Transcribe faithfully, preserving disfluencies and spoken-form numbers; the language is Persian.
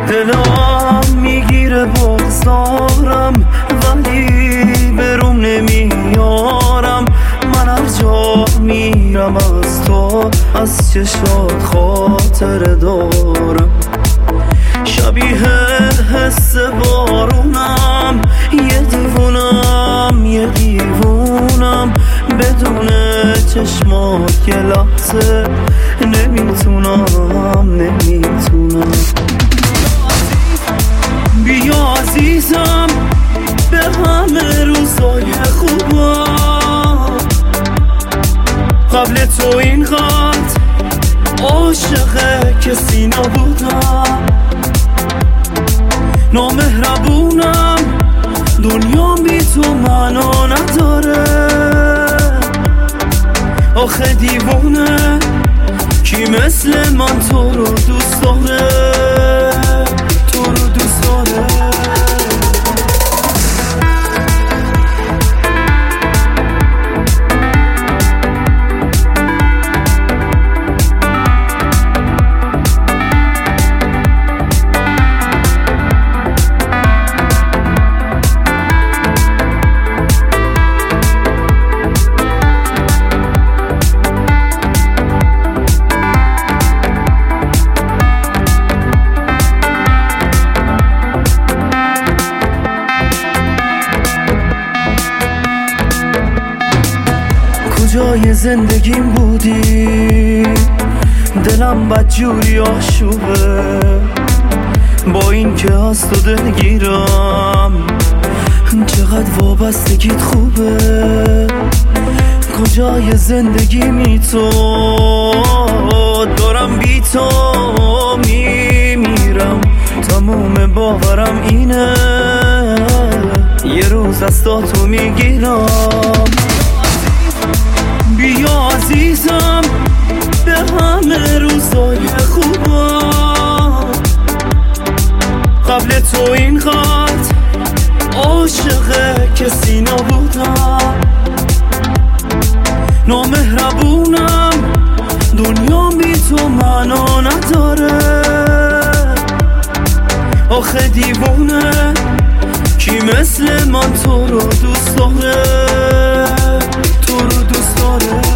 دلم میگیره بگذارم ولی برون نمیارم. من هر جا میرم از تو از چشات خاطر دارم. شبیه حس بارونم، یه دیوونم یه دیوونم بدون چشمات یه لحظه نمیتونم نمیتونم. بیا عزیزم به همه روزای خوبم، قبل تو اینقدر عاشق کسی نبودم. نامهربونم دنیا بی تو منو نداره. آخه دیوونه کی مثل من تو رو دوست داره، تو رو دوست داره. کجای زندگیم بودی دلم بدجوری آشوبه. با این که از تو دلگیرم چقدر وابستگیت خوبه. کجای زندگیمی تو دارم بی تو میمیرم. تموم باورم اینه یه روز از تو میگیرم. بیا عزیزم به همه روزای خوبم، قبل تو اینقدر عاشق کسی نبودم. نامهربونم دنیا بی تو منو نداره. آخه دیوونه کی مثل من تو رو دوست داره، تو رو دوست داره.